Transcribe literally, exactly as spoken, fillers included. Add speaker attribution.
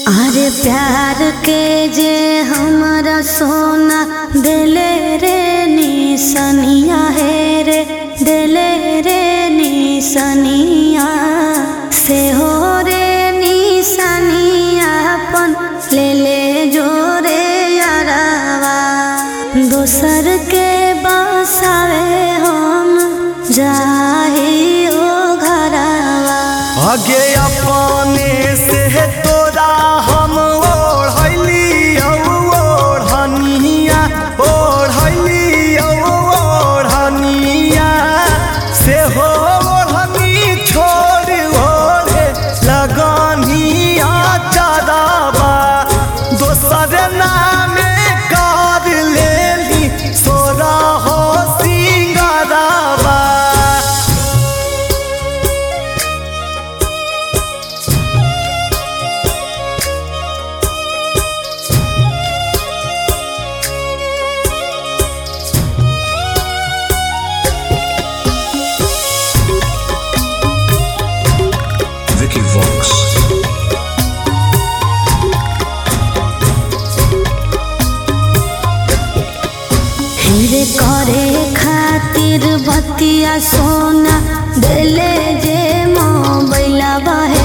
Speaker 1: अरे प्यार के जे हमारा सोना दिले रे निसनिया है रे दिले रे निसनिया से हो रे निसनिया अपन ले ले जोरे यारावा दोसर के बसावे हम जाही ओ घरावा
Speaker 2: आगे अपने से तोरा हम ओढ़ली ओढ़निया ओढ़ली ओढ़निया से हो ओढ़नी छोड़ ओढ़े लगनिया चादाबा दोसर नामे कर लेली सोरा हो सिंगाराबा।
Speaker 3: Vicky Vox.
Speaker 1: हीरे करे खातिर बतिया सोना दिले जे मोबाइला बहे